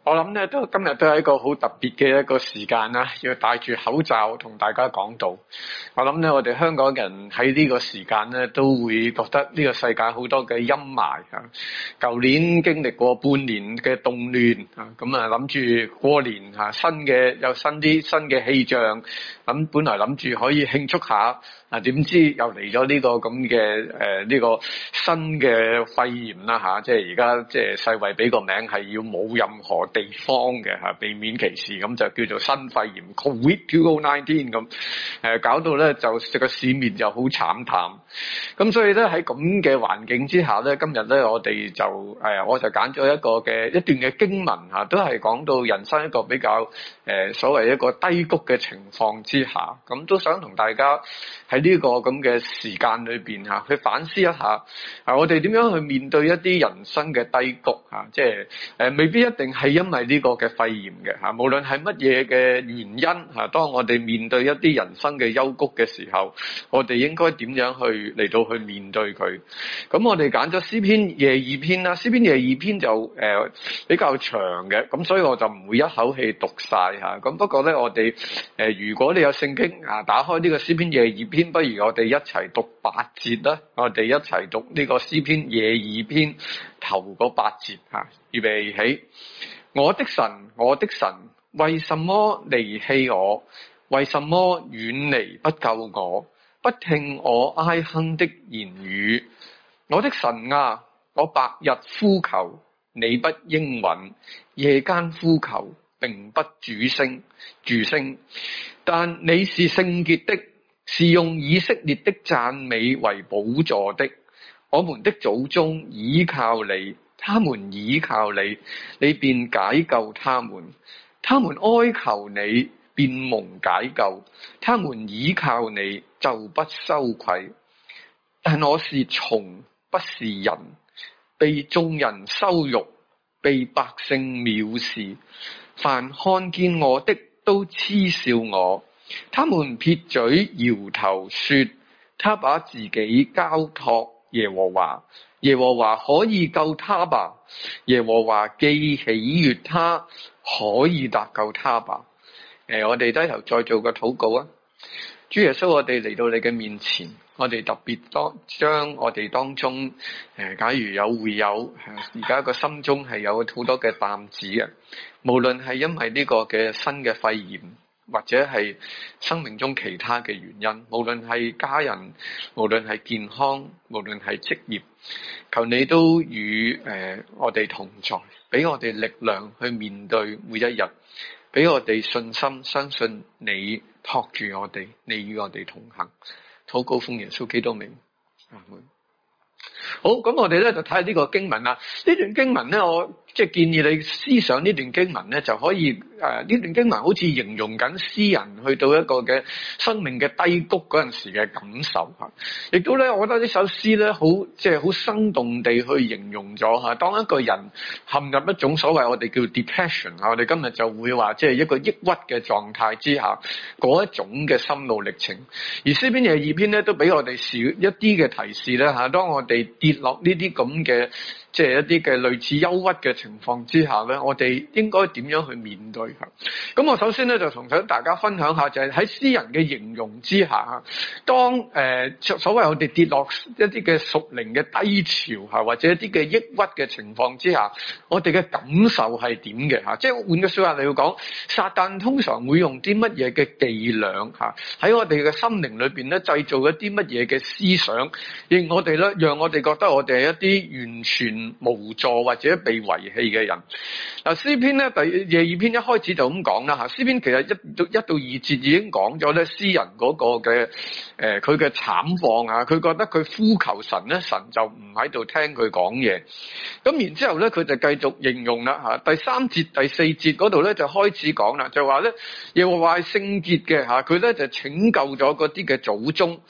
我諗咧今日都係一個好特別嘅一個時間啦，要戴住口罩同大家講道。我諗咧，我哋香港人喺呢個時間咧，都會覺得呢個世界好多嘅陰霾啊。舊年經歷過半年嘅動亂啊，咁啊諗住過年有新嘅氣象，咁本來諗住可以慶祝下。點知又嚟咗呢個咁嘅呢個新嘅肺炎啦吓，即係而家即係世衛俾個名係要冇任何地方嘅吓，避免歧視，咁就叫做新肺炎 COVID-19 咁，搞到咧就個市面就好慘淡。咁所以咧喺咁嘅環境之下咧，今日咧我哋就我就揀咗一段嘅經文吓，都係講到人生一個比較所謂一個低谷嘅情況之下，咁都想同大家喺呢個咁嘅時間裏邊吓，去反思一下我哋點樣去面對一啲人生嘅低谷吓，即係未必一定係因為呢個嘅肺炎嘅吓，無論係乜嘢嘅原因吓，當我哋面對一啲人生嘅幽谷嘅時候，我哋應該點樣嚟到去面對佢？咁我哋揀咗詩篇廿二篇啦，詩篇廿二篇就比較長嘅，咁所以我就唔會一口氣讀晒吓。咁不過咧，我哋如果你有聖經打開呢個詩篇廿二篇，不如我哋一齊讀8節啦。我哋一齊讀呢個詩篇廿二篇頭嗰8節吓，預備起。我的神，我的神，為什麼離棄我？為什麼遠離不救我？不聽我哀哼的言語。我的神啊，我白日呼求，你不應允；夜間呼求，並不住聲。但你是聖潔的，是用以色列的讚美為寶座的。我們的祖宗倚靠你，他們倚靠你，你便解救他們。他們哀求你，便蒙解救。他們倚靠你，就不羞愧。但我是蟲，不是人，被眾人羞辱，被百姓藐視。凡看見我的，都嗤笑我。他們撇嘴搖頭說，他把自己交託耶和華，耶和華可以救他吧？耶和華既喜悅他，可以搭救他吧？我哋低頭再做個禱告啊！主耶穌，我哋嚟到你嘅面前，我哋特別將我哋當中假如有會友而家個心中係有好多嘅擔子嘅，無論係因為呢個嘅新嘅肺炎，或者係生命中其他嘅原因，無論係家人，無論係健康，無論係職業，求你都與我哋同在，俾我哋力量去面對每一日，俾我哋信心相信你托住我哋，你與我哋同行。禱告奉耶穌基督名，阿門。好，咁我哋咧就睇下呢個經文啦。呢段經文咧，我即係建議你思想呢段經文咧，就可以呢段經文好似形容緊詩人去到一個嘅生命嘅低谷嗰陣時嘅感受吓。亦都咧，我覺得呢首詩咧，好生動地去形容咗吓，當一個人陷入一種所謂我哋叫 depression 我哋今日就會話即係一個抑鬱嘅狀態之下嗰一種嘅心路歷程。而詩篇廿二篇咧，都俾我哋少一啲嘅提示咧吓，當我哋跌落呢啲咁嘅即係一啲嘅類似憂鬱嘅情況之下咧，我哋應該點樣去面對吓？咁我首先咧就同大家分享下，就係喺詩人嘅形容之下，當所謂我哋跌落一啲嘅屬靈嘅低潮吓，或者一啲嘅抑鬱嘅情況之下，我哋嘅感受係點嘅吓？即係換句說話嚟講，撒旦通常會用啲乜嘢嘅伎倆吓，喺我哋嘅心靈裏邊咧製造一啲乜嘢嘅思想，令我哋咧讓我哋覺得我哋係一啲完全無助或者被遺棄嘅人。嗱，詩篇咧廿二篇一開始就咁講啦吓，詩篇其實一到2節已經講咗咧詩人嗰個嘅佢嘅慘況啊，佢覺得佢呼求神咧，神就唔喺度聽佢講嘢。咁然之後咧，佢就繼續形容啦吓，第3節第4節嗰度咧就開始講啦，就話咧耶和華係聖潔嘅吓，佢咧就拯救咗嗰啲嘅祖宗。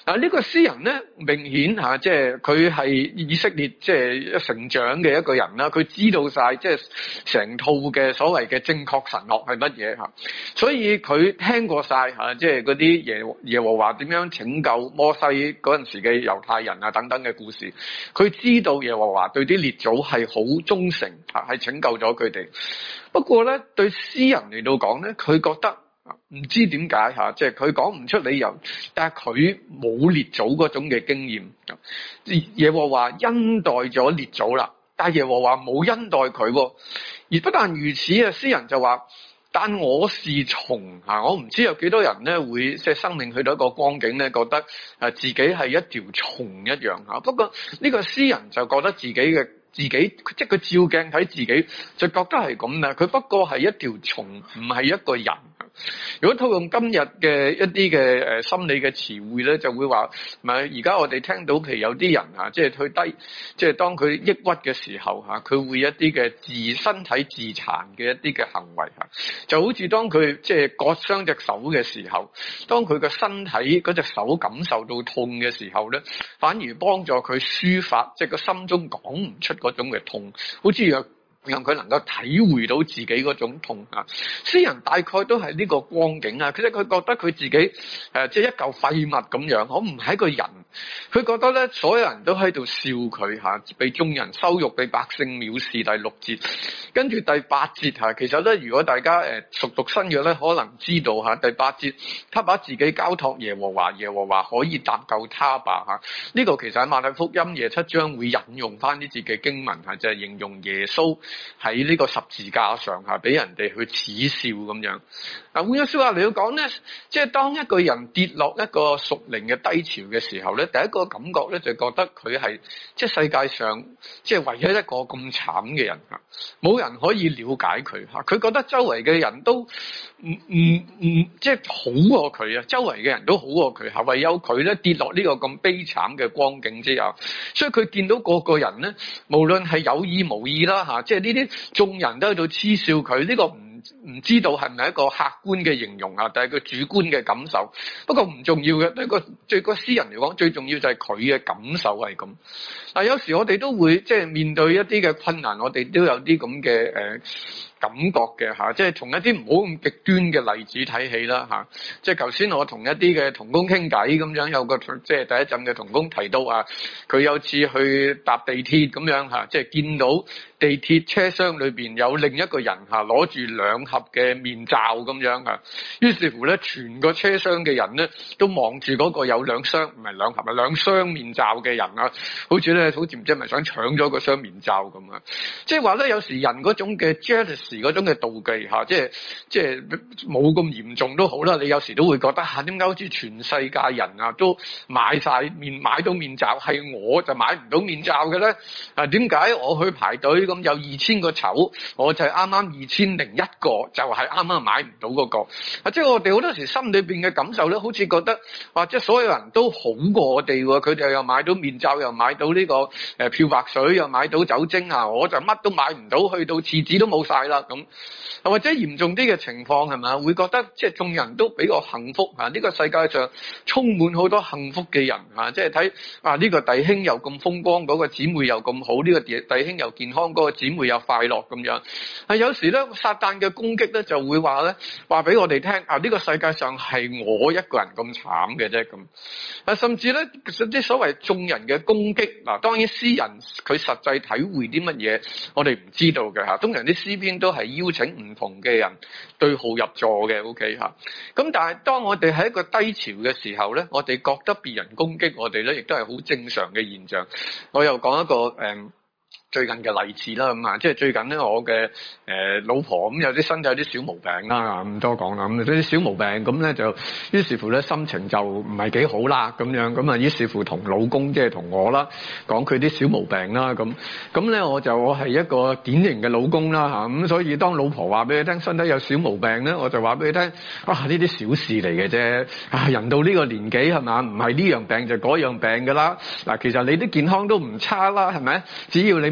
呢個詩人咧，明顯即係佢係以色列即係成長嘅一個人啦，佢知道晒即係成套嘅所謂嘅正確神學係乜嘢嚇，所以佢聽過晒即係嗰啲耶和華點樣拯救摩西嗰陣時嘅猶太人啊等等嘅故事，佢知道耶和華對啲列祖係好忠誠係拯救咗佢哋。不過咧，對詩人嚟到講咧，佢覺得唔知點解即係佢講唔出理由，但係佢冇列祖嗰種嘅經驗。耶和華恩待咗列祖啦，但係耶和華冇恩待佢喎。而不但如此啊，詩人就話：但我是蟲我唔知有幾多人咧會即係生命去到一個光景咧，覺得自己係一條蟲一樣。不過呢個詩人就覺得自己即係佢照鏡睇自己就覺得係咁啦，佢不過係一條蟲，唔係一個人。如果套用今日嘅一啲嘅心理嘅詞彙咧，就會話咪而家我哋聽到譬如有啲人即係佢低，即係當佢抑鬱嘅時候佢會一啲嘅身體自殘嘅一啲嘅行為就好似當佢即係割傷隻手嘅時候，當佢嘅身體嗰隻手感受到痛嘅時候咧，反而幫助佢抒發，即係個心中講唔出嗰種嘅痛，好似讓佢能夠體會到自己嗰種痛詩人大概都係呢個光景其實佢覺得佢自己即係一嚿廢物咁樣，我唔係一個人。佢覺得咧，所有人都喺度笑佢被眾人羞辱，被百姓藐視。第6節，跟住第8節其實咧，如果大家熟讀新約咧，可能知道第8節，他把自己交託耶和華，耶和華可以搭救他吧呢個其實喺馬太福音7章會引用翻呢節嘅經文就係形容耶穌喺呢個十字架上俾人哋去恥笑咁樣。換句說話嚟講咧，即係當一個人跌落一個屬靈嘅低潮嘅時候咧，第一個感覺咧就覺得佢係即係世界上即係唯一一個咁慘嘅人冇人可以了解佢佢覺得周圍嘅人都唔即係好過佢周圍嘅人都好過佢唯有佢咧跌落呢個咁悲慘嘅光景之後，所以佢見到個個人咧，無論係有意無意啦即係呢啲眾人都喺度恥笑佢，呢個唔知道係咪一個客觀嘅形容但係佢主觀嘅感受。不過唔重要嘅，對個詩人嚟講，最重要就係佢嘅感受係咁。有時我哋都會即係面對一啲嘅困難，我哋都有啲咁嘅感覺嘅即係從一啲唔好咁極端嘅例子睇起啦即係頭先我同一啲嘅同工傾偈咁樣，有個即係第一陣嘅同工提到佢有次去搭地鐵咁樣即係見到地鐵車廂裏邊有另一個人攞住2盒嘅面罩咁樣於是乎咧全個車廂嘅人咧都望住嗰個有2箱，唔係2盒2箱面罩嘅人好似唔知係咪想搶咗個雙面罩咁即係話咧有時人嗰種嘅 jealousy 嗰種嘅妒忌即係冇咁嚴重都好啦，你有時都會覺得點解好似全世界人都買到面罩，係我就買唔到面罩嘅咧點解我去排隊咁有2000個籌，我就係啱啱2001個，就係啱啱買唔到嗰個即係我哋好多時心裏邊嘅感受咧，好似覺得即係所有人都好過我哋喎，佢哋又買到面罩，又買到呢個漂白水，又買到酒精我就乜都買唔到，去到廁紙都冇晒啦咁。或者嚴重啲嘅情況係咪會覺得即係眾人都比較幸福呢個世界上充滿好多幸福嘅人即係睇呢個弟兄又咁風光，嗰個姊妹又咁好，呢個弟兄又健康，嗰個姊妹又快樂咁樣有時咧撒旦嘅攻擊咧就會話俾我哋聽呢個世界上係我一個人咁慘嘅啫咁甚至咧啲所謂眾人嘅攻擊當然詩人佢實際體會啲乜嘢我哋唔知道嘅通常啲詩篇都係邀請唔同嘅人對號入座嘅 OK 咁但係當我哋喺一個低潮嘅時候咧，我哋覺得別人攻擊我哋咧，亦都係好正常嘅現象。我又講一個最近嘅例子啦，咁即係最近咧，我嘅老婆咁有啲身體有啲小毛病啦，唔多講啦，咁啲小毛病咁咧就於是乎咧心情就唔係幾好啦，咁樣咁於是乎同老公即係同我啦講佢啲小毛病啦，咁咧我係一個典型嘅老公啦咁所以當老婆話俾你聽身體有小毛病咧，我就話俾你聽呢啲小事嚟嘅啫，人到呢個年紀係嘛，唔係呢樣病就嗰樣病噶啦，其實你啲健康都唔差啦，係咪？只要你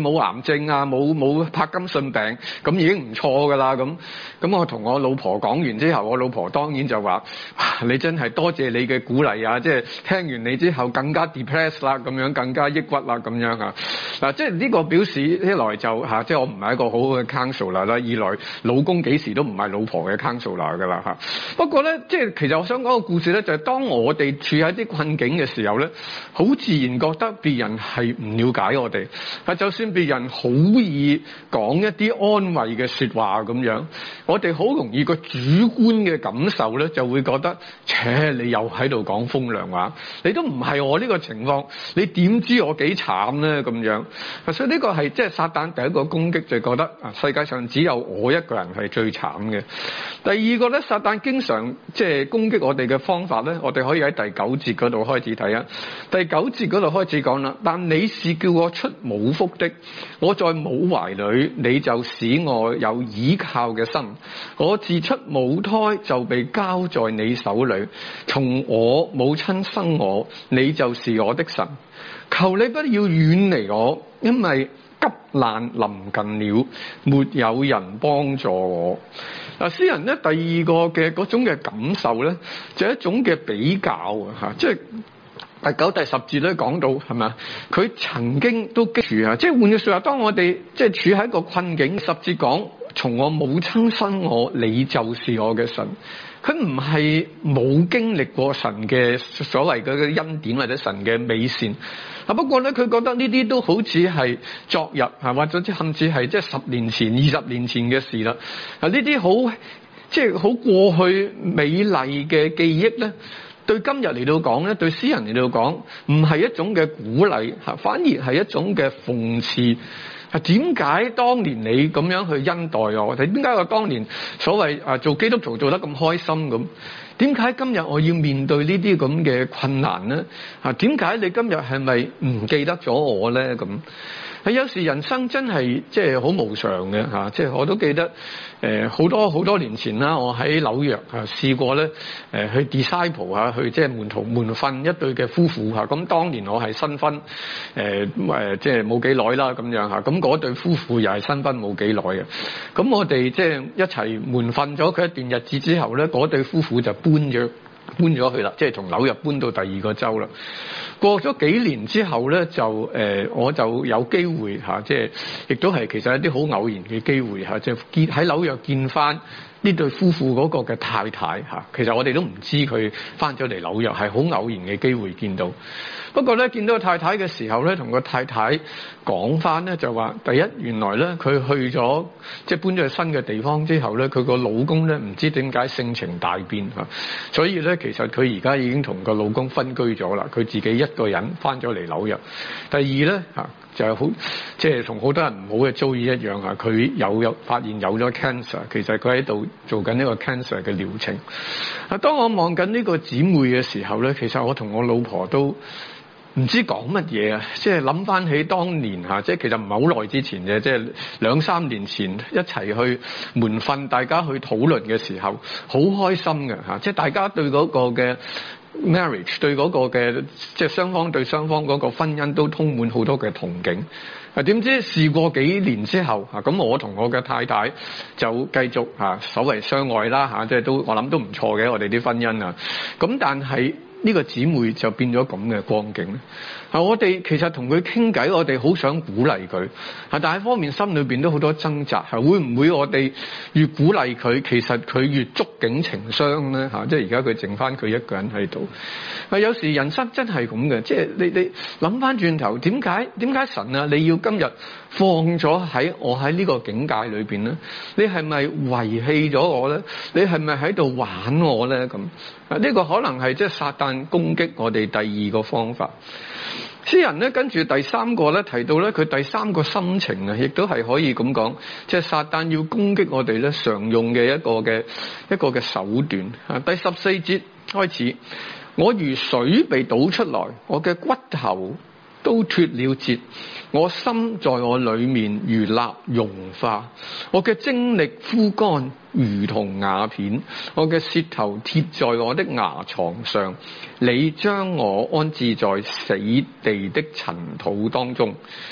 冇癌症啊，冇柏金遜病，咁已經唔錯噶啦。咁我同我老婆講完之後，我老婆當然就話：你真係多謝你嘅鼓勵啊！即係聽完你之後更加 depressed 啦，咁樣更加抑鬱啦，咁樣啊。嗱，即係呢個表示一來就即係我唔係一個好好嘅 counselor 啦，二來老公幾時都唔係老婆嘅 counselor 噶啦嚇。不過咧，即係其實我想講個故事咧，就係當我哋處喺啲困境嘅時候咧，好自然覺得別人係唔了解我哋。就算別人好易講一啲安慰嘅說話咁樣，我哋好容易個主觀嘅感受咧，就會覺得，你又喺度講風涼話，你都唔係我呢個情況，你點知我幾慘咧咁樣？所以呢個係即係撒旦第一個攻擊，就覺得世界上只有我一個人係最慘嘅。第二個咧，撒旦經常即係攻擊我哋嘅方法咧，我哋可以喺第9節嗰度開始睇啊。第9節嗰度開始講啦，但你是叫我出母腹的，我在母懷裏，你就使我有倚靠嘅心。我自出母胎就被交在你手裏，從我母親生我，你就是我的神。求你不要遠離我，因為急難臨近了，沒有人幫助我。詩人咧第二個嘅嗰種嘅感受咧，就係一種嘅比較啊，即係第9、第10節咧講到係咪啊？佢曾經都記住啊，即係換句說話，當我哋即係處喺一個困境，10節講從我母親生我，你就是我嘅神。佢唔係冇經歷過神嘅所謂嘅恩典或者神嘅美善，不過咧佢覺得呢啲都好似係昨日或者甚至係即係10年前、20年前嘅事啦。呢啲好即係好過去美麗嘅記憶咧，對今日嚟到講咧，對詩人嚟到講，唔係一種嘅鼓勵，反而係一種嘅諷刺。點解當年你咁樣去恩待我？點解我當年所謂做基督徒做得咁開心咁？點解今日我要面對呢啲咁嘅困難呢？點解你今日係咪唔記得咗我呢？咁有時人生真係即係好無常嘅嚇，即係我都記得好多年前啦，我喺紐約試過咧去 disciple 去即係門徒門訓一對嘅夫婦嚇。咁當年我係新婚即係冇幾耐啦咁樣嚇。咁嗰對夫婦又係新婚冇幾耐嘅。咁我哋即係一齊門訓咗佢一段日子之後咧，嗰對夫婦就搬咗去啦，即係從紐約搬到第二個州啦。過咗幾年之後咧，我就有機會即係亦都係其實一啲好偶然嘅機會即係喺紐約見翻呢對夫婦嗰個嘅太太其實我哋都唔知佢翻咗嚟紐約，係好偶然嘅機會見到。不過咧，見到太太嘅時候咧，同個太太講翻咧，就話第一，原來咧佢去咗即係搬咗去新嘅地方之後咧，佢個老公咧唔知點解性情大變所以咧其實佢而家已經同個老公分居咗啦，佢自己一個人翻咗嚟紐約。第二咧就係好即係同好多人唔好嘅遭遇一樣佢有發現有咗 cancer， 其實佢喺度做緊呢個 cancer 嘅療程。當我望緊呢個姊妹嘅時候咧，其實我同我老婆都唔知講乜嘢啊！即係諗翻起當年即係其實唔係好耐之前嘅，即係2、3年前一齊去門訓，大家去討論嘅時候，好開心嘅即係大家對嗰個嘅 marriage， 對嗰個嘅即係雙方對雙方嗰個婚姻都充滿好多嘅憧憬。點知事過幾年之後咁我同我嘅太太就繼續所謂相愛啦即係都我諗都唔錯嘅我哋啲婚姻咁但係呢個姊妹就變咗咁嘅光景。我哋其實同佢傾偈，我哋好想鼓勵佢，但係一方面心裏邊都好多掙扎，會唔會我哋越鼓勵佢，其實佢越觸景情傷咧？即係而家佢剩翻佢一個人喺度。有時人生真係咁嘅，即係你諗翻轉頭，點解神啊，你要今日放咗喺我喺呢個境界裏邊咧？你係咪遺棄咗我咧？你係咪喺度玩我咧？咁呢個可能係即係撒旦攻擊我哋第二個方法。詩人咧跟住第3個咧提到咧佢第3個心情亦都係可以咁講，即係撒旦要攻擊我哋咧常用嘅一個嘅手段。第14節開始，我如水被倒出來，我嘅骨頭都脫了節，我心在我裏面如蠟融化，我嘅精力枯乾如同瓦片，我嘅舌頭貼在我的牙床上，你將我安置在死地的塵土當中。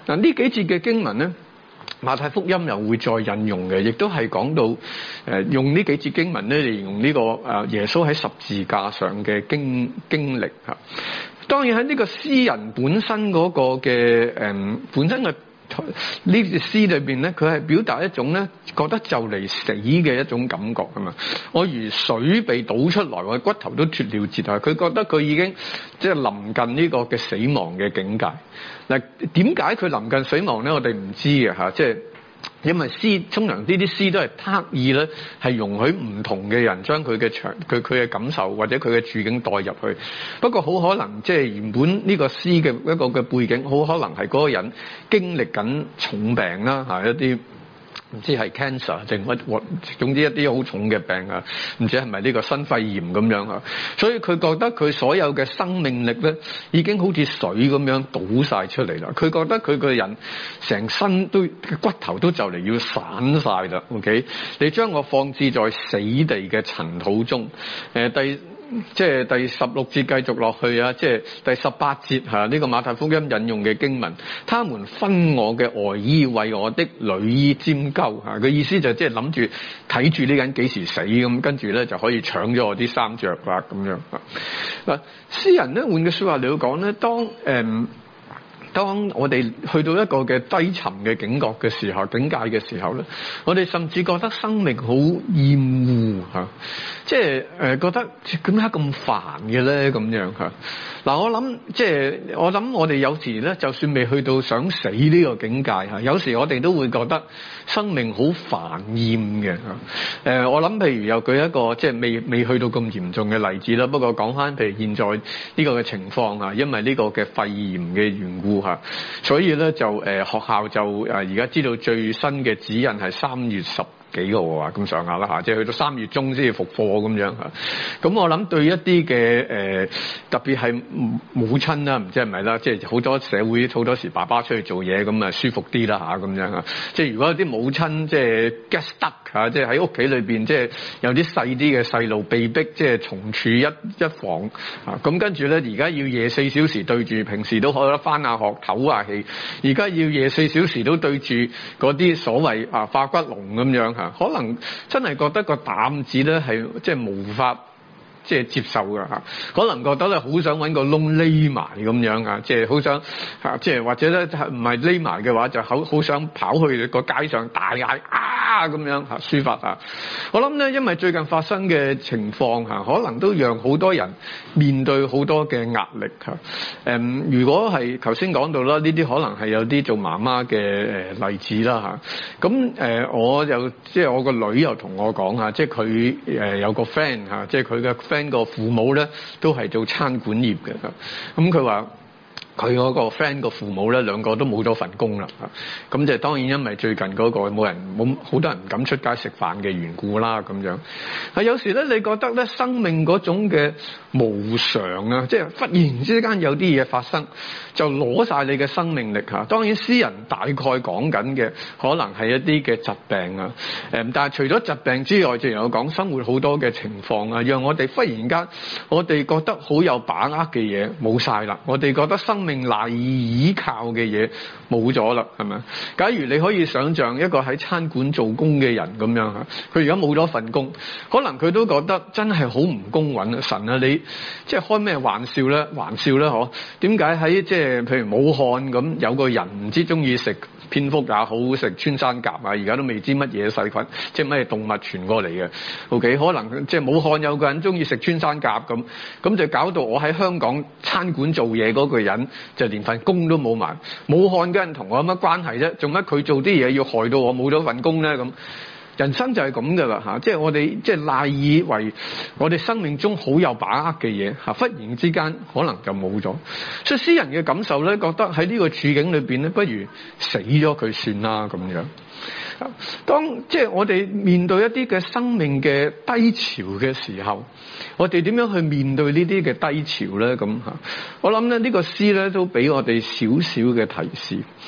嗱，呢幾節嘅經文咧，馬太福音又會再引用嘅，亦都係講到用呢幾節經文咧嚟形容呢個耶穌喺十字架上嘅經歷嚇。當然喺呢個詩人本身嗰個嘅本身嘅呢啲詩裏邊咧，佢係表達一種咧覺得就嚟死嘅一種感覺㗎嘛。我如水被倒出來，我骨頭都脫了節啊！佢覺得佢已經即係臨近呢個嘅死亡嘅境界。嗱，點解佢臨近死亡咧？我哋唔知嘅嚇，即係因為詩通常呢啲詩都係刻意咧，係容許唔同嘅人將佢嘅感受或者佢嘅處境代入去。不過好可能即係原本呢個詩嘅一個嘅背景，好可能係嗰個人經歷緊重病啦嚇，一啲唔知係 cancer 定乜，總之一啲好重嘅病啊，唔知係咪呢個新肺炎咁樣啊，所以佢覺得佢所有嘅生命力咧，已經好似水咁樣倒晒出嚟啦。佢覺得佢個人成身都骨頭都就嚟要散晒啦。OK， 你將我放置在死地嘅塵土中，即係第16節繼續落去啊！即係第18節嚇，呢個馬太福音引用嘅經文，他們分我嘅外衣為我的裏衣拈鬮嚇，個意思就即係諗住睇住呢個人幾時死咁，跟住咧就可以搶咗我啲衫着啦咁樣啊！嗱，詩人咧換句説話嚟講咧，當我哋去到一個嘅低沉嘅境界嘅時候咧，我哋甚至覺得生命好厭惡嚇，即係覺得點解咁煩嘅咧咁樣嚇。嗱，我諗我哋有時咧，就算未去到想死呢個境界嚇，有時我哋都會覺得生命好煩厭嘅嚇。我諗譬如又舉一個即係未去到咁嚴重嘅例子啦。不過講翻譬如現在呢個嘅情況啊，因為呢個嘅肺炎嘅緣故嚇，所以咧就學校就而家知道最新嘅指引係3月10幾號啊，咁上下啦嚇，即係去到3月中先至復課咁樣嚇。咁我諗對一啲嘅特別係母親啦，唔知係咪啦，即係好多社會好多時爸爸出去做嘢咁啊舒服啲啦嚇咁樣嚇。即係如果有啲母親即係 get stuck 嚇，即係喺屋企裏邊即係有啲細啲嘅細路被逼即係重處一房啊，咁跟住咧而家要夜4小時對住，平時都可以返下學唞下氣，而家要夜4小時都對住嗰啲所謂化骨龍咁樣。可能真係覺得個擔子咧係即係無法即係接受㗎嚇，可能覺得咧好想揾個窿匿埋咁樣啊，即係好想即係或者咧唔係匿埋嘅話就好想跑去個街上大嗌咁樣嚇抒發啊！我諗咧，因為最近發生嘅情況嚇，可能都讓好多人面對好多嘅壓力嚇。如果係頭先講到啦，呢啲可能係有啲做媽媽嘅例子啦嚇。咁我又即係我個女又同我講嚇，即係佢有個 friend 嚇，即係佢嘅 friend 個父母咧都係做餐館業嘅。咁佢話佢嗰個 friend 個父母咧兩個都冇咗份工啦，咁就當然因為最近嗰個冇好多人唔敢出街食飯嘅緣故啦咁樣。係有時咧，你覺得咧生命嗰種嘅無常啊，即係忽然之間有啲嘢發生，就攞晒你嘅生命力嚇。當然詩人大概講緊嘅可能係一啲嘅疾病啊，但係除咗疾病之外，仲有講生活好多嘅情況啊，讓我哋忽然間我哋覺得好有把握嘅嘢冇晒啦，我哋覺得生命賴以依靠嘅嘢冇咗啦，係咪？假如你可以想象一個喺餐館做工嘅人咁樣嚇，佢而家冇咗份工，可能佢都覺得真係好唔公允啊！神啊，你即係開咩玩笑咧？玩笑咧，嗬？點解喺即係譬如武漢咁有個人唔知中意食蝙蝠也好，食穿山甲啊，而家都未知乜嘢細菌，即係乜嘢動物傳過嚟嘅。OK， 可能即係武漢有個人中意食穿山甲咁就搞到我喺香港餐館做嘢嗰個人就連份工都冇埋。武漢嘅人同我有乜關係啫？做乜佢做啲嘢要害到我冇咗份工咧？咁人生就係咁噶啦嚇，即係我哋即係賴以為我哋生命中好有把握嘅嘢嚇，忽然之間可能就冇咗。所以詩人嘅感受咧，覺得喺呢個處境裏邊咧，不如死咗佢算啦咁樣。當即係我哋面對一啲嘅生命嘅低潮嘅時候，我哋點樣去面對呢啲嘅低潮咧？咁嚇，我諗咧呢個詩咧都俾我哋少少嘅提示。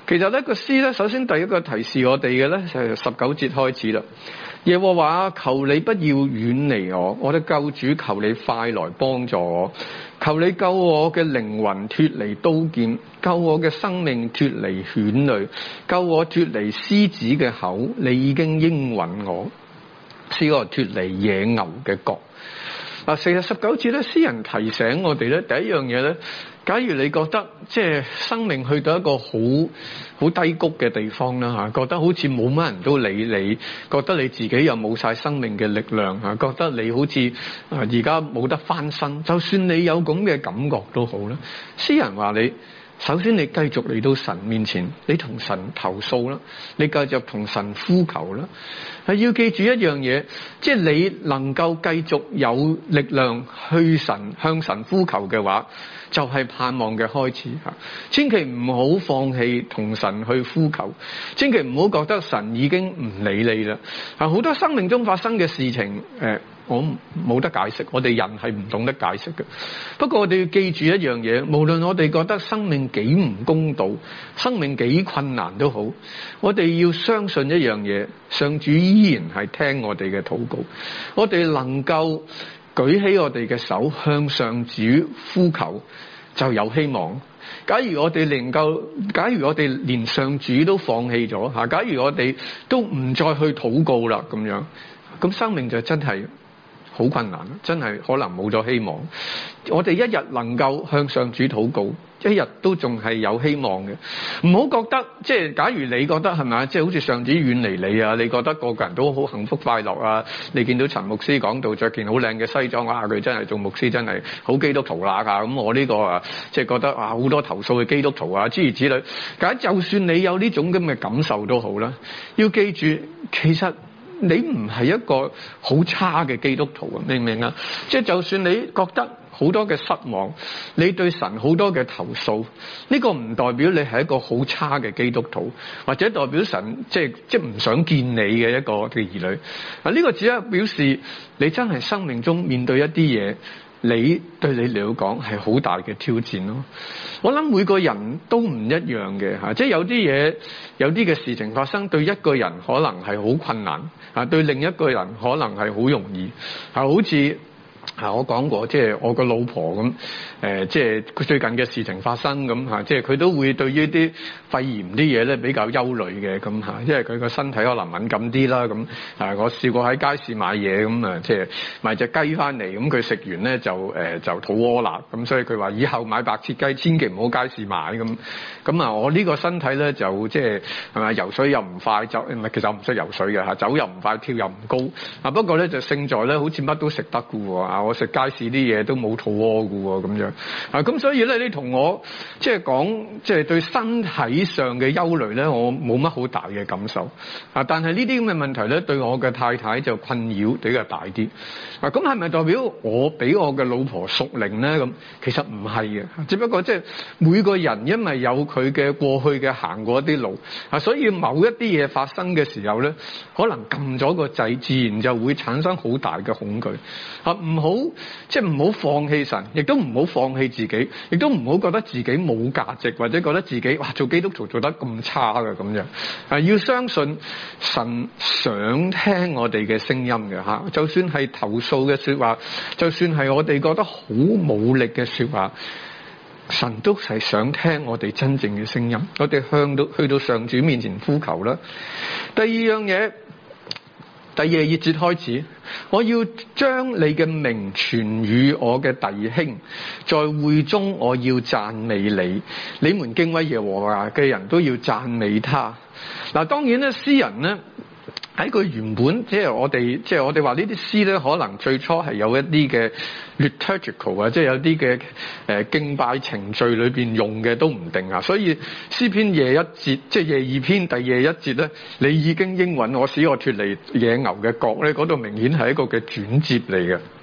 其實呢個詩咧，首先第一個提示我哋嘅咧就係19節開始啦。耶和華，求你不要遠離我，我的救主，求你快來幫助我，求你救我嘅靈魂脫離刀劍，救我嘅生命脫離犬類，救我脫離獅子嘅口，你已經應允我，使我脫離野牛嘅角。嗱，其實19節咧，詩人提醒我哋咧，第一樣嘢咧，假如你覺得即係生命去到一個好低谷嘅地方啦嚇，覺得好似冇乜人都理你，覺得你自己又冇晒生命嘅力量嚇，覺得你好似而家冇得翻身，就算你有咁嘅感覺都好啦。詩人話你，首先你繼續嚟到神面前，你同神投訴啦，你繼續同神呼求啦。係要記住一樣嘢，即係你能夠繼續有力量去向神呼求嘅話，就係盼望嘅開始吓。千祈唔好放棄同神去呼求，千祈唔好覺得神已經唔理你啦。好多生命中發生嘅事情，我冇得解釋，我哋人係唔懂得解釋嘅。不過我哋要記住一樣嘢，無論我哋覺得生命幾唔公道，生命幾困難都好，我哋要相信一樣嘢，上主依然係聽我哋嘅禱告。我哋能夠舉起我哋嘅手向上主呼求，就有希望。假如我哋連上主都放棄咗吓，假如我哋都唔再去禱告啦，咁樣，咁生命就真係好困難，真係可能冇咗希望。我哋一日能夠向上主禱告，一日都仲係有希望嘅。唔好覺得即係，假如你覺得係咪，即係好似上主遠離你啊，你覺得個個人都好幸福快樂啊，你見到陳牧師講到着件好靚嘅西裝啊，佢真係做牧師真係好基督徒啦㗎。咁我呢個啊，即係覺得好多投訴嘅基督徒啊，諸如此類。但係就算你有呢種咁嘅感受都好啦，要記住其實你唔係一個好差嘅基督徒啊，明唔明啊？即係就算你覺得好多嘅失望，你對神好多嘅投訴，呢個唔代表你係一個好差嘅基督徒，或者代表神即係唔想見你嘅一個嘅兒女。呢個只係表示你真係生命中面對一啲嘢，你對你嚟講係好大嘅挑戰咯。我諗每個人都唔一樣嘅吓，即係有啲嘢，有啲嘅事情發生，對一個人可能係好困難，對另一個人可能係好容易，好似我講過，即係我個老婆咁，即係佢最近嘅事情發生咁吓，即係佢都會對於啲肺炎啲嘢咧比較憂慮嘅咁吓，因為佢個身體可能敏感啲啦咁。我試過喺街市買嘢咁啊，即係買隻雞翻嚟，咁佢食完咧就肚屙啦，咁所以佢話以後買白切雞千祈唔好街市買咁。咁啊，我呢個身體咧就即係咪游水又唔快，其實我唔識游水嘅吓，走又唔快，跳又唔高。不過咧就勝在咧，好似乜都食得㗎喎。我食街市啲嘢都冇肚屙㗎喎，咁樣咁所以咧，你同我即係講，即係對身體上嘅憂慮咧，我冇乜好大嘅感受但係呢啲咁嘅問題咧，對我嘅太太就困擾比較大啲咁係咪代表我俾我嘅老婆屬靈咧？咁其實唔係嘅，只不過即係每個人因為有佢嘅過去嘅行過一啲路所以某一啲嘢發生嘅時候咧，可能撳咗個掣，自然就會產生好大嘅恐懼唔好即係唔好放棄神，亦都唔好放棄自己，亦都唔好覺得自己冇價值，或者覺得自己做基督徒做得咁差嘅咁樣要相信神想聽我哋嘅聲音嘅就算係投訴嘅說話，就算係我哋覺得好冇力嘅說話，神都係想聽我哋真正嘅聲音。我哋去到上主面前呼求啦。第二樣嘢，第二節開始，我要將你嘅名傳與我嘅弟兄，在會中我要讚美你。你們敬畏耶和華嘅人都要讚美他。嗱，當然咧，詩人咧喺佢原本即係我哋話呢啲詩咧，可能最初係有一啲嘅 liturgical 啊，即係有啲嘅敬拜程序裏邊用嘅都唔定啊。所以詩篇廿一節，即係廿二篇第廿一節咧，你已經應允我，使我脫離野牛嘅角咧，嗰度明顯係一個嘅轉折嚟嘅。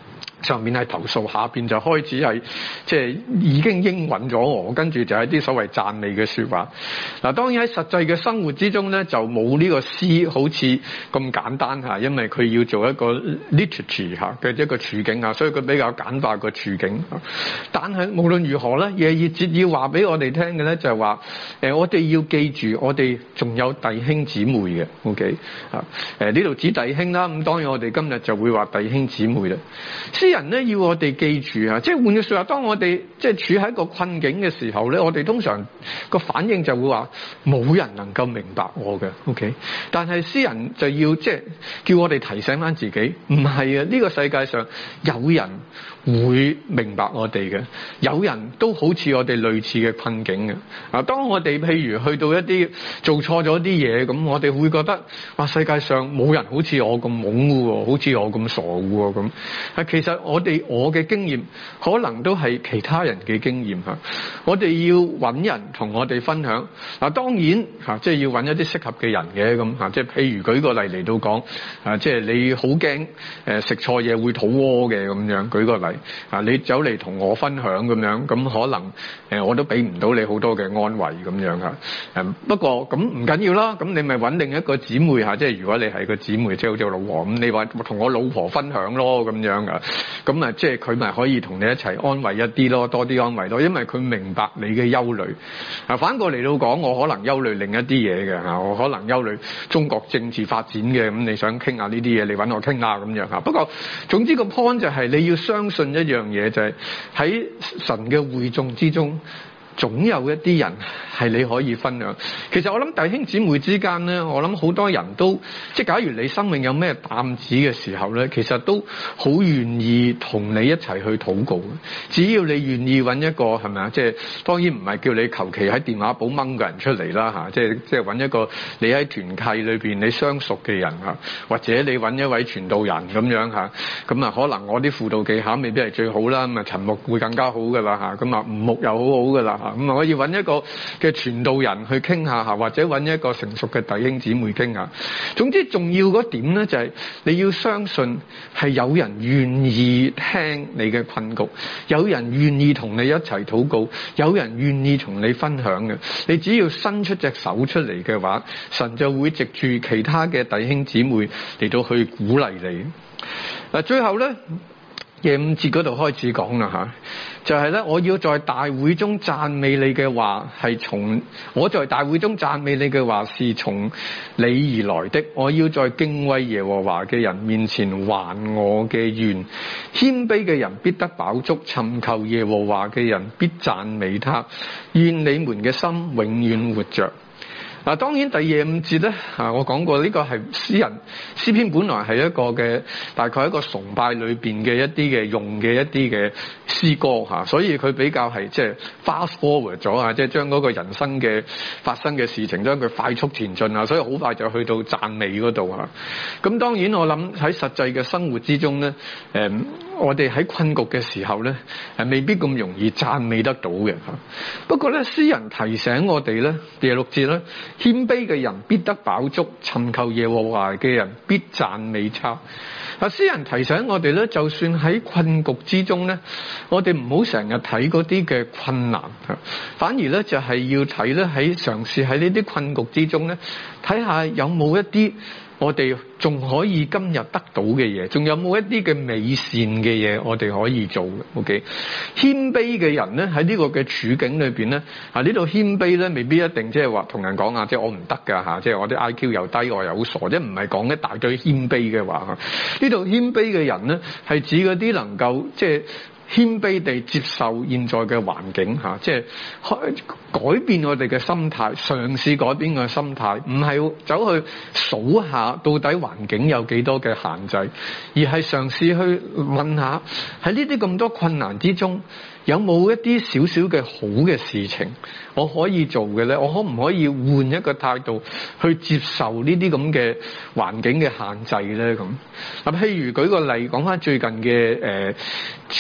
上面係投訴，下邊就開始係即係已經應允咗我，跟住就係啲所謂讚美嘅說話。嗱，當然喺實際嘅生活之中咧，就冇呢個詩好似咁簡單吓，因為佢要做一個 liturgy 吓嘅一個處境啊，所以佢比較簡化個處境。但係無論如何咧，耶二節要話俾我哋聽嘅咧就係話，我哋要記住，我哋仲有弟兄姊妹嘅 ，OK 啊？呢度指弟兄啦，咁當然我哋今日就會話弟兄姊妹啦。人咧要我哋記住啊，即係換句說話，當我哋即係處喺一個困境嘅時候咧，我哋通常個反應就會話冇人能夠明白我嘅 ，OK？ 但係詩人就要即係叫我哋提醒翻自己，唔係啊，呢個世界上有人會明白我哋嘅，有人都好似我哋類似嘅困境嘅。啊，當我哋譬如去到一啲做錯咗啲嘢，咁我哋會覺得哇，世界上冇人好似我咁懵嘅喎，好似我咁傻嘅喎咁。啊，其實我嘅經驗可能都係其他人嘅經驗吓，我哋要揾人同我哋分享。嗱，當然吓，即係要揾一啲適合嘅人嘅咁吓，即係譬如舉個例嚟到講，啊，即係你好驚食錯嘢會肚屙嘅咁樣，舉個例啊，你走嚟同我分享咁樣，咁可能我都俾唔到你好多嘅安慰咁樣吓。不過咁唔緊要啦，咁你咪揾另一個姊妹吓，即係如果你係個姊妹，即係好似我老婆咁，你話同我老婆分享咯咁樣噶。咁啊，即係佢咪可以同你一齊安慰一啲咯，多啲安慰咯，因為佢明白你嘅憂慮。啊，反過嚟到講，我可能憂慮另一啲嘢嘅吓，我可能憂慮中國政治發展嘅，咁你想傾下呢啲嘢，你揾我傾啦咁樣吓。不過總之個 point 就係你要相信一樣嘢，就係喺神嘅會眾之中，總有一啲人係你可以分享。其實我諗弟兄姊妹之間咧，我諗好多人都即係假如你生命有咩擔子嘅時候咧，其實都好願意同你一齊去禱告。只要你願意揾一個係咪啊？即係當然唔係叫你求其喺電話簿掹個人出嚟啦嚇，即係揾一個你喺團契裏邊你相熟嘅人嚇，或者你揾一位傳道人咁樣嚇。咁啊可能我啲輔導技巧未必係最好啦，咁啊陳牧會更加好噶啦嚇，咁啊吳牧又好好噶啦。咁啊，我要揾一個嘅傳道人去傾下嚇，或者揾一個成熟嘅弟兄姊妹傾下。總之重要嗰點咧，就係你要相信係有人願意聽你嘅困局，有人願意同你一齊禱告，有人願意同你分享嘅。你只要伸出隻手出嚟嘅話，神就會藉住其他嘅弟兄姊妹嚟到去鼓勵你。嗱，最後咧，廿五節嗰度開始講啦嚇。就係咧，我要在大會中讚美你嘅話係從我在大會中讚美你嘅話是從你而來的。我要在敬畏耶和華嘅人面前還我嘅願，謙卑嘅人必得飽足，尋求耶和華嘅人必讚美他。願你們嘅心永遠活着。嗱，當然第廿五節咧，我講過呢個係詩篇本來係一個嘅大概一個崇拜裏邊嘅一啲嘅用嘅一啲嘅詩歌嚇，所以佢比較係即係 fast forward 咗啊，即係將嗰個人生嘅發生嘅事情將佢快速前進啊，所以好快就去到讚美嗰度啊。咁當然我諗喺實際嘅生活之中咧，我哋喺困局嘅時候咧，未必咁容易讚美得到嘅嚇。不過咧，詩人提醒我哋咧，第六節咧。謙卑嘅人必得飽足，尋求耶和華嘅人必讚美他。詩人提醒我哋咧，就算喺困局之中咧，我哋唔好成日睇嗰啲嘅困難，反而咧就係要睇咧喺嘗試喺呢啲困局之中咧，睇下有冇一啲我哋仲可以今日得到嘅嘢，仲有冇一啲嘅美善嘅嘢我哋可以做嘅 ？OK， 謙卑嘅人咧喺呢個嘅處境裏邊咧，呢度謙卑咧未必一定即係話同人講啊，即係我唔得㗎嚇，即係我啲 IQ 又低，我又好傻，即係唔係講一大堆謙卑嘅話嚇。呢度謙卑嘅人咧係指嗰啲能夠即係謙卑地接受現在嘅環境嚇，即係改變我哋嘅心態，嘗試改變個心態，唔係走去數下到底環境有幾多嘅限制，而係嘗試去問下喺呢啲咁多困難之中，有冇一啲少少嘅好嘅事情我可以做嘅咧？我可唔可以換一個態度去接受呢啲咁嘅環境嘅限制咧？咁譬如舉個例，講翻最近嘅處境咁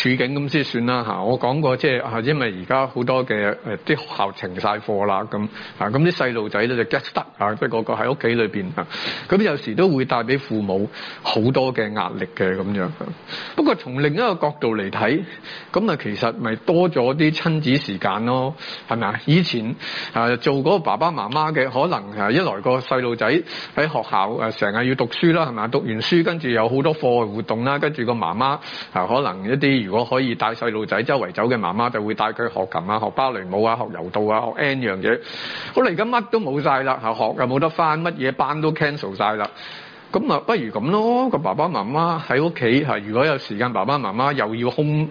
咁先算啦嚇。我講過即係因為而家好多嘅啲學校停晒課啦咁咁啲細路仔咧就 get stuck 即係個個喺屋企裏邊咁有時都會帶俾父母好多嘅壓力嘅咁樣。不過從另一個角度嚟睇，咁其實咪多咗啲親子時間咯，係咪啊？以前做嗰個爸爸媽媽嘅，可能一來個細路仔喺學校成日要讀書啦，係咪啊？讀完書跟住有好多課外活動啦，跟住個媽媽可能一啲如果可以帶細路仔周圍走嘅媽媽就會帶佢學琴啊、學芭蕾舞啊、學柔道啊、學 N 樣嘢。好啦，而家乜都冇晒啦，學又冇得返，乜嘢班都 cancel 晒啦。咁不如咁咯，個爸爸媽媽喺屋企如果有時間，爸爸媽媽又要 home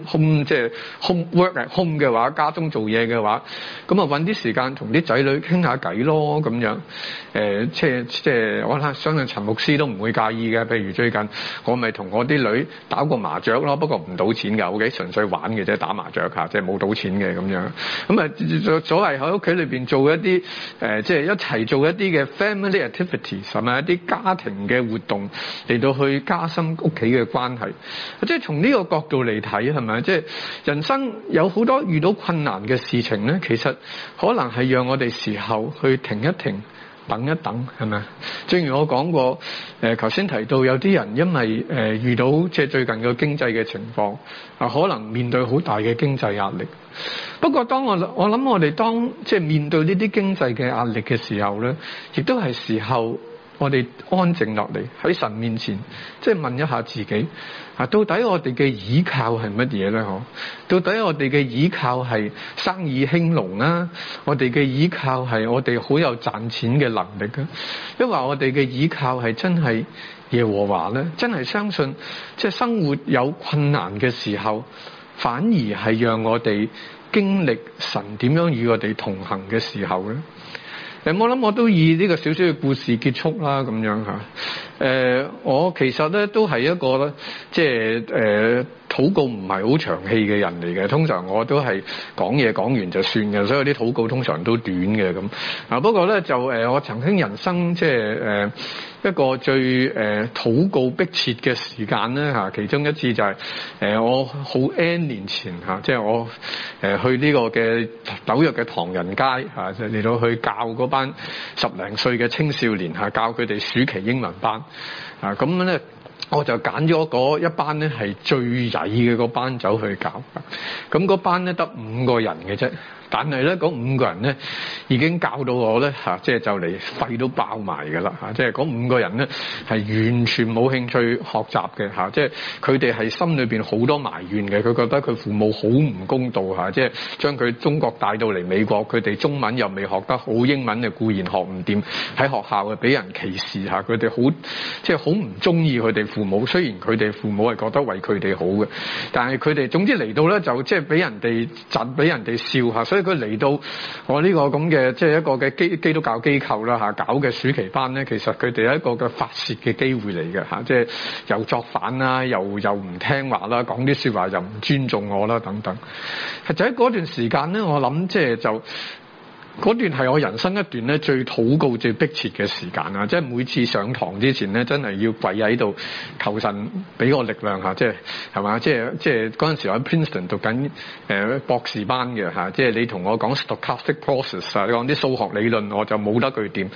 work at home 嘅話，家中做嘢嘅話，咁搵啲時間同啲仔女傾下偈咯，咁樣即係我相信陳牧師都唔會介意嘅。譬如最近我咪同我啲女打過麻雀咯，不過唔賭錢㗎，OK，純粹玩嘅啫，打麻雀即係冇賭錢嘅咁樣。咁所謂喺屋企裏邊做一啲即係一齊做一啲嘅 family activities，係咪一啲家庭嘅活動嚟到去加深屋企嘅關係，即係從呢個角度嚟睇，係咪？即係人生有好多遇到困難嘅事情咧，其實可能係讓我哋時候去停一停，等一等，係咪？正如我講過，頭先提到有啲人因為遇到即係最近嘅經濟嘅情況，可能面對好大嘅經濟壓力。不過當我諗我哋當即係面對呢啲經濟嘅壓力嘅時候咧，亦都係時候。我哋安靜落嚟喺神面前，即係問一下自己到底我哋嘅倚靠係乜嘢咧？到底我哋嘅倚靠係生意興隆啊？我哋嘅倚靠係我哋好有賺錢嘅能力啊？因為我哋嘅倚靠係真係耶和華咧？真係相信即係生活有困難嘅時候，反而係讓我哋經歷神點樣與我哋同行嘅時候咧？我諗我都以呢個小小嘅故事結束啦，咁樣吓。我其實咧都係一個咧，即係禱告唔係好長氣嘅人嚟嘅。通常我都係講嘢講完就算嘅，所以啲禱告通常都短嘅咁。不過咧就我曾經人生即係一個最禱告迫切嘅時間咧吓，其中一次就係我好 N 年前吓，即係我去呢個嘅紐約嘅唐人街吓，嚟到去教嗰班10零歲嘅青少年吓，教佢哋暑期英文班啊，咁咧我就揀咗嗰一班咧係最曳嘅嗰班走去教，咁嗰班咧得5個人嘅啫。但係咧，嗰5個人咧已經教到我咧即係就嚟肺都爆埋㗎啦即係嗰5個人咧係完全冇興趣學習嘅即係佢哋係心裏邊好多埋怨嘅，佢覺得佢父母好唔公道即係將佢中國帶到嚟美國，佢哋中文又未學得好，英文固然學唔掂，喺學校俾人歧視佢哋好即係好唔中意佢哋父母。雖然佢哋父母係覺得為佢哋好嘅，但係佢哋總之嚟到咧就即係俾人哋窒，俾人哋笑所以佢嚟到我呢個咁嘅即係一個嘅基督教機構啦搞嘅暑期班咧，其實佢哋係一個嘅發洩嘅機會嚟嘅即係又作反啦，又唔聽話啦，講啲說話又唔尊重我啦等等。就喺嗰段時間咧，我諗即係就嗰段係我人生一段咧最禱告最迫切嘅時間即係每次上堂之前咧，真係要跪喺度求神俾我力量即係係嘛，即係嗰陣時我喺 Princeton 讀緊博士班嘅即係你同我講 stochastic process 你講啲數學理論，我就冇得佢掂。呢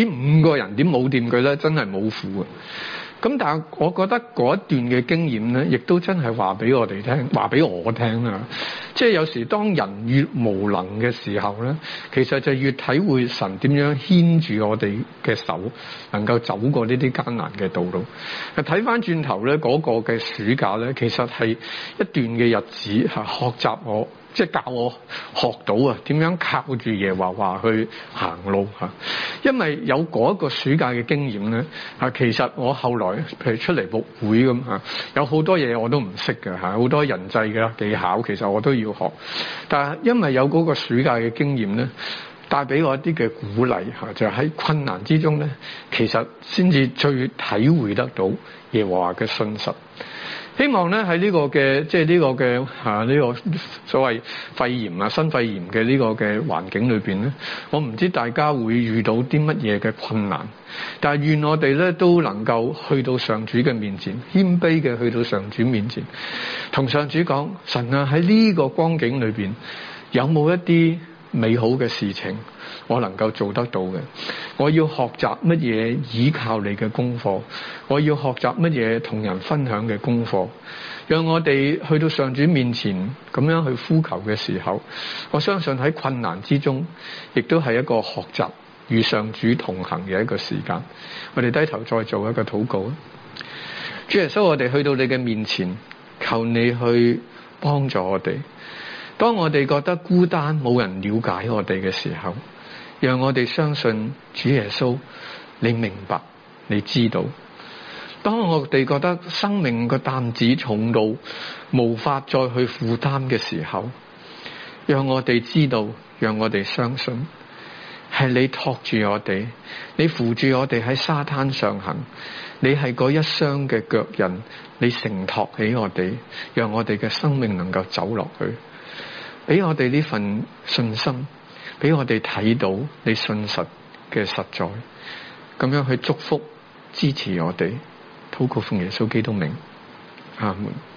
5個人點冇掂佢咧？真係冇符啊！咁但係我覺得嗰一段嘅經驗咧，亦都真係話俾我哋聽，話俾我聽啦。即係有時當人越無能嘅時候咧，其實就越體會神點樣牽住我哋嘅手，能夠走過呢啲艱難嘅道路。睇翻轉頭咧，嗰個嘅暑假咧，其實係一段嘅日子學習我。即係教我學到點樣靠住耶和華去行路因為有嗰一個暑假嘅經驗咧其實我後來譬如出嚟牧會咁有好多嘢我都唔識嘅好多人際嘅技巧其實我都要學，但係因為有嗰個暑假嘅經驗咧，帶俾我一啲嘅鼓勵就喺困難之中咧，其實先至最體會得到耶和華嘅信實。 希望咧喺呢個嘅呢個所謂肺炎新肺炎嘅呢個嘅環境裏邊咧，我唔知大家會遇到啲乜嘢嘅困難，但係願我哋咧都能夠去到上主嘅面前，謙卑嘅去到上主面前，同上主講：神啊，喺呢個光景裏邊有冇一啲美好嘅事情我能夠做得到嘅？我要學習乜嘢依靠你嘅功課，我要學習乜嘢同人分享嘅功課，讓我哋去到上主面前咁樣去呼求嘅時候，我相信喺困難之中亦都係一個學習與上主同行嘅一個時間。我哋低頭再做一個禱告。主耶穌，我哋去到你嘅面前，求你去幫助我哋。當我哋覺得孤單，冇人了解我哋嘅時候，讓我哋相信主耶穌，你明白，你知道。當我哋覺得生命個擔子重到無法再去負擔嘅時候，讓我哋知道，讓我哋相信，係你托住我哋，你扶住我哋喺沙灘上行，你係嗰一雙嘅腳印，你承托起我哋，讓我哋嘅生命能夠走落去。俾我哋呢份信心，俾我哋睇到你信實嘅實在，咁樣去祝福支持我哋，禱告奉耶穌基督名，阿門。